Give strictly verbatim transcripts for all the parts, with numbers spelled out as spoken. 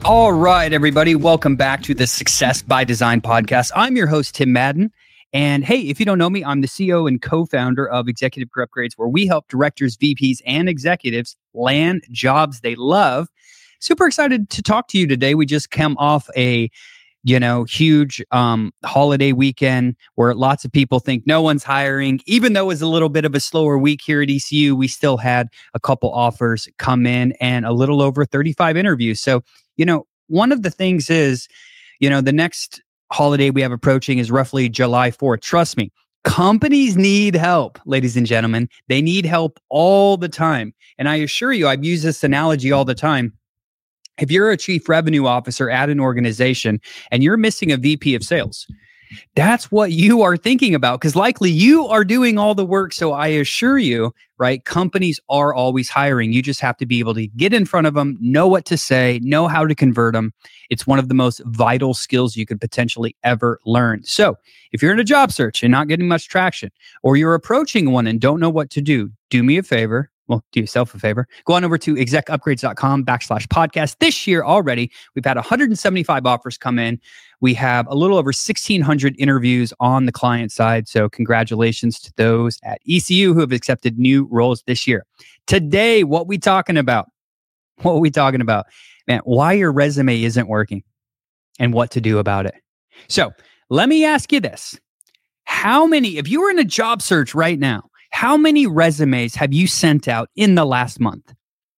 All right, everybody. Welcome back to the Success by Design podcast. I'm your host, Tim Madden. And hey, if you don't know me, I'm the C E O and co-founder of Executive Career Upgrades, where we help directors, V Ps, and executives land jobs they love. Super excited to talk to you today. We just come off a you know, huge um, holiday weekend where lots of people think no one's hiring. Even though it was a little bit of a slower week here at E C U, we still had a couple offers come in and a little over thirty-five interviews. So, you know, one of the things is, you know, the next holiday we have approaching is roughly July fourth. Trust me, companies need help, ladies and gentlemen. They need help all the time. And I assure you, I've used this analogy all the time. If you're a chief revenue officer at an organization and you're missing a V P of sales, that's what you are thinking about, because likely you are doing all the work. So I assure you, right, companies are always hiring. You just have to be able to get in front of them, know what to say, know how to convert them. It's one of the most vital skills you could potentially ever learn. So if you're in a job search and not getting much traction, or you're approaching one and don't know what to do, do me a favor. Well, do yourself a favor. Go on over to execupgrades.com backslash podcast. This year already, we've had one hundred seventy-five offers come in. We have a little over sixteen hundred interviews on the client side. So congratulations to those at E C U who have accepted new roles this year. Today, what we talking about? What are we talking about? Man, why your resume isn't working and what to do about it. So let me ask you this. How many, if you were in a job search right now, how many resumes have you sent out in the last month?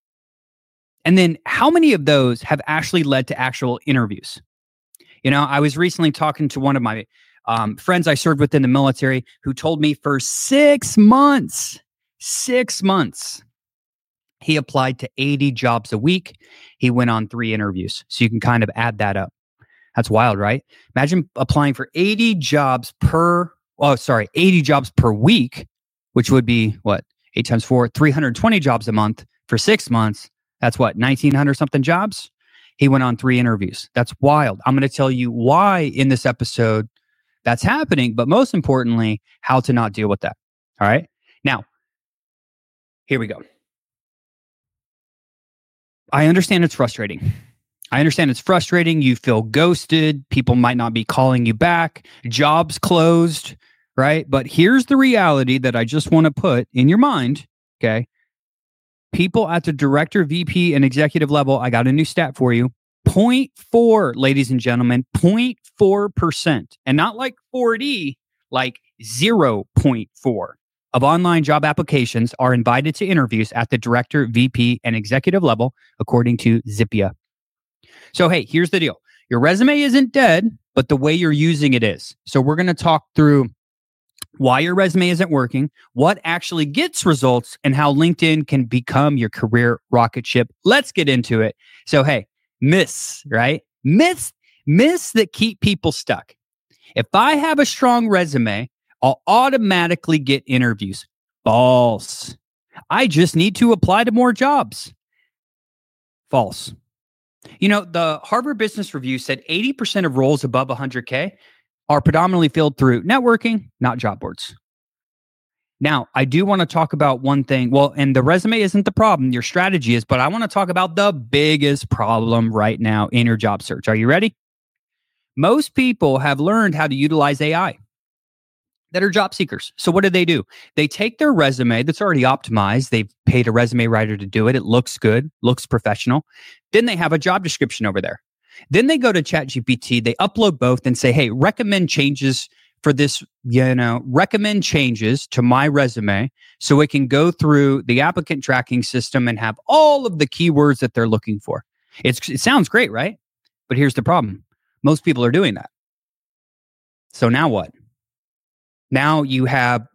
And then how many of those have actually led to actual interviews? You know, I was recently talking to one of my um, friends I served with in the military who told me for six months, six months, he applied to eighty jobs a week. He went on three interviews. So you can kind of add that up. That's wild, right? Imagine applying for eighty jobs per, oh, sorry, eighty jobs per week, which would be what? Eight times four, three hundred twenty jobs a month for six months. That's what? nineteen hundred something jobs. He went on three interviews. That's wild. I'm going to tell you why in this episode that's happening, but most importantly, how to not deal with that. All right. Now, here we go. I understand it's frustrating. I understand it's frustrating. You feel ghosted. People might not be calling you back. Jobs closed. Right? But here's the reality that I just want to put in your mind. Okay. People at the director, V P, and executive level, I got a new stat for you. zero point four, ladies and gentlemen, zero point four percent. And not like forty, like zero point four of online job applications are invited to interviews at the director, V P, and executive level, according to Zippia. So, hey, here's the deal. Your resume isn't dead, but the way you're using it is. So we're going to talk through why your resume isn't working, what actually gets results, and how LinkedIn can become your career rocket ship. Let's get into it. So, hey, myths, right? Myths, myths that keep people stuck. If I have a strong resume, I'll automatically get interviews. False. I just need to apply to more jobs. False. You know, the Harvard Business Review said eighty percent of roles above one hundred K are predominantly filled through networking, not job boards. Now, I do want to talk about one thing. Well, and the resume isn't the problem, your strategy is, but I want to talk about the biggest problem right now in your job search. Are you ready? Most people have learned how to utilize A I that are job seekers. So what do they do? They take their resume that's already optimized. They've paid a resume writer to do it. It looks good, looks professional. Then they have a job description over there. Then they go to ChatGPT, they upload both and say, hey, recommend changes for this, you know, recommend changes to my resume so it can go through the applicant tracking system and have all of the keywords that they're looking for. It's, it sounds great, right? But here's the problem. Most people are doing that. So now what? Now you have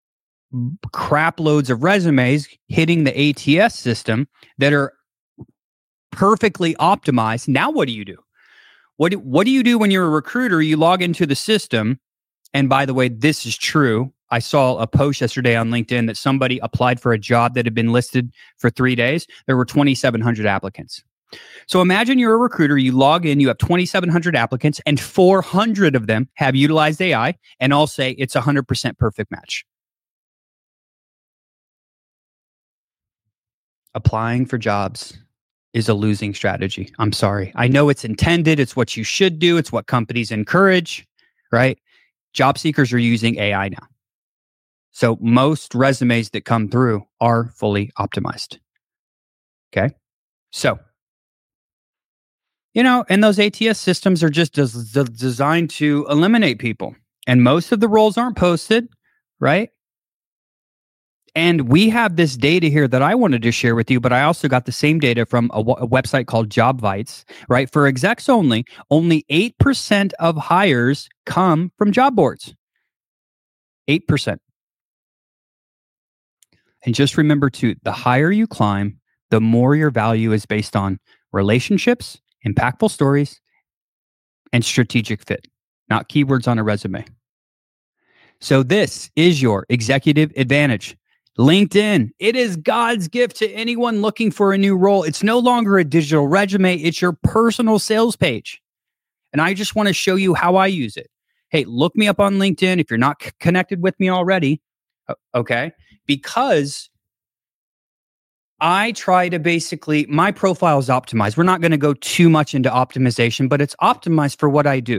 crap loads of resumes hitting the A T S system that are perfectly optimized. Now what do you do? What do, what do you do when you're a recruiter? You log into the system. And by the way, this is true. I saw a post yesterday on LinkedIn that somebody applied for a job that had been listed for three days. There were twenty-seven hundred applicants. So imagine you're a recruiter, you log in, you have twenty-seven hundred applicants, and four hundred of them have utilized A I, and all say it's a one hundred percent perfect match. Applying for jobs is a losing strategy. I'm sorry. I know it's intended. It's what you should do. It's what companies encourage, right? Job seekers are using A I now. So most resumes that come through are fully optimized. Okay. So, you know, and those A T S systems are just des- des- designed to eliminate people. And most of the roles aren't posted, right? And we have this data here that I wanted to share with you, but I also got the same data from a, w- a website called JobVites, right? For execs only, only eight percent of hires come from job boards. eight percent. And just remember too, the higher you climb, the more your value is based on relationships, impactful stories, and strategic fit, not keywords on a resume. So this is your executive advantage. LinkedIn, it is God's gift to anyone looking for a new role. It's no longer a digital resume. It's your personal sales page. And I just want to show you how I use it. Hey, look me up on LinkedIn if you're not c- connected with me already. Okay. Because I try to basically, my profile is optimized. We're not going to go too much into optimization, but it's optimized for what I do.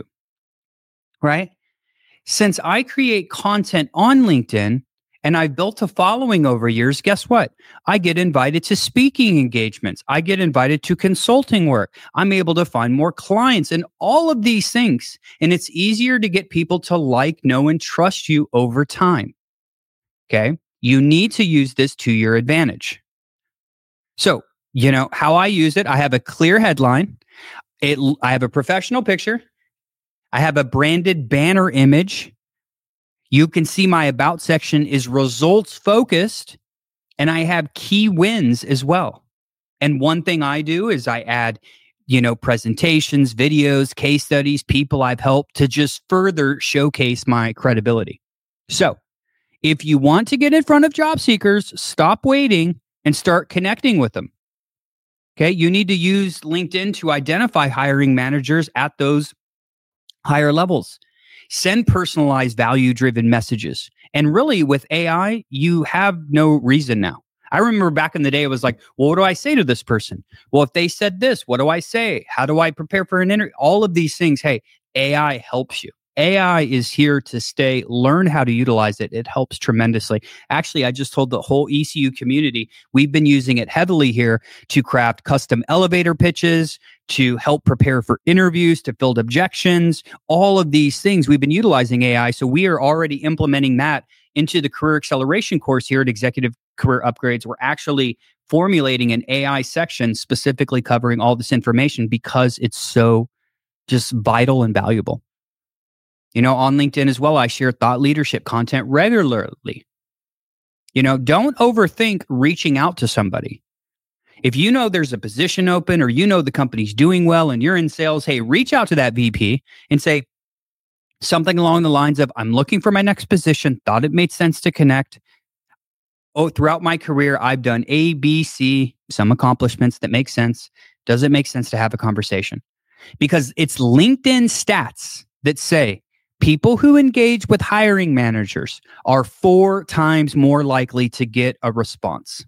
Right? Since I create content on LinkedIn, and I've built a following over years, guess what? I get invited to speaking engagements. I get invited to consulting work. I'm able to find more clients and all of these things. And it's easier to get people to like, know, and trust you over time. Okay? You need to use this to your advantage. So, you know, how I use it, I have a clear headline. It, I have a professional picture. I have a branded banner image. You can see my about section is results focused, and I have key wins as well. And one thing I do is I add, you know, presentations, videos, case studies, people I've helped to just further showcase my credibility. So if you want to get in front of job seekers, stop waiting and start connecting with them. Okay. You need to use LinkedIn to identify hiring managers at those higher levels. Send personalized, value-driven messages. And really, with A I, you have no reason now. I remember back in the day, it was like, well, what do I say to this person? Well, if they said this, what do I say? How do I prepare for an interview? All of these things, hey, A I helps you. A I is here to stay. Learn how to utilize it. It helps tremendously. Actually, I just told the whole E C U community, we've been using it heavily here to craft custom elevator pitches, to help prepare for interviews, to field objections, all of these things. We've been utilizing A I. So we are already implementing that into the career acceleration course here at Executive Career Upgrades. We're actually formulating an A I section specifically covering all this information because it's so just vital and valuable. You know, on LinkedIn as well, I share thought leadership content regularly. You know, don't overthink reaching out to somebody. If you know there's a position open or you know the company's doing well and you're in sales, hey, reach out to that V P and say something along the lines of, I'm looking for my next position, thought it made sense to connect. Oh, throughout my career, I've done A, B, C, some accomplishments that make sense. Does it make sense to have a conversation? Because it's LinkedIn stats that say people who engage with hiring managers are four times more likely to get a response.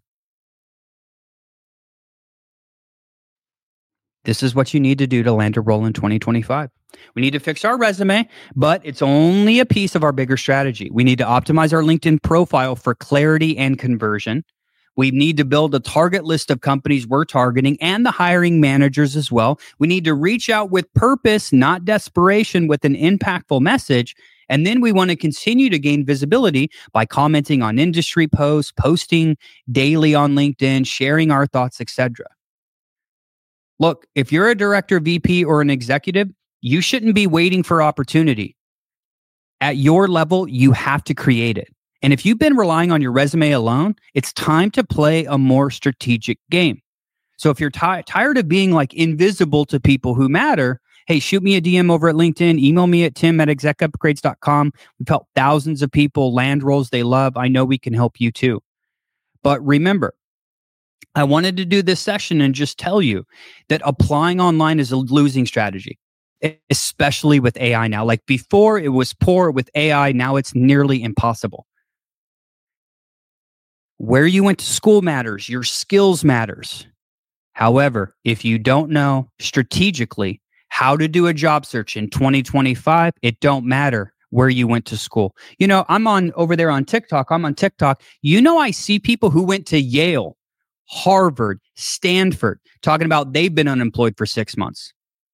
This is what you need to do to land a role in twenty twenty-five. We need to fix our resume, but it's only a piece of our bigger strategy. We need to optimize our LinkedIn profile for clarity and conversion. We need to build a target list of companies we're targeting and the hiring managers as well. We need to reach out with purpose, not desperation, with an impactful message. And then we want to continue to gain visibility by commenting on industry posts, posting daily on LinkedIn, sharing our thoughts, et cetera. Look, if you're a director, V P, or an executive, you shouldn't be waiting for opportunity. At your level, you have to create it. And if you've been relying on your resume alone, it's time to play a more strategic game. So if you're t- tired of being like invisible to people who matter, hey, shoot me a D M over at LinkedIn, email me at tim at exec upgrades dot com. We've helped thousands of people land roles they love. I know we can help you too. But remember, I wanted to do this session and just tell you that applying online is a losing strategy, especially with A I now. Like before, it was poor. With A I, now it's nearly impossible. Where you went to school matters. Your skills matters. However, if you don't know strategically how to do a job search in twenty twenty-five, it don't matter where you went to school. You know, I'm on over there on TikTok. I'm on TikTok. You know, I see people who went to Yale, Harvard, Stanford, talking about they've been unemployed for six months.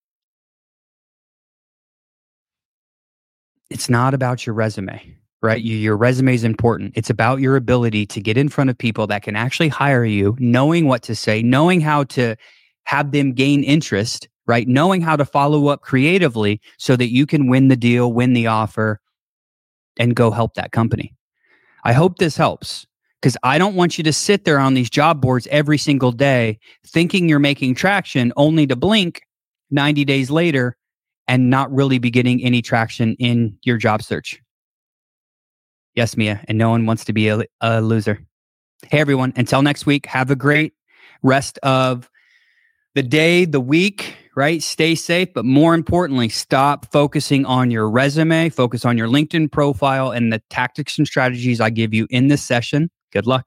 It's not about your resume, right? Your resume is important. It's about your ability to get in front of people that can actually hire you, knowing what to say, knowing how to have them gain interest, right? Knowing how to follow up creatively so that you can win the deal, win the offer, and go help that company. I hope this helps, because I don't want you to sit there on these job boards every single day thinking you're making traction only to blink ninety days later and not really be getting any traction in your job search. Yes, Mia, and no one wants to be a, a loser. Hey, everyone, until next week, have a great rest of the day, the week, right? Stay safe, but more importantly, stop focusing on your resume, focus on your LinkedIn profile and the tactics and strategies I give you in this session. Good luck.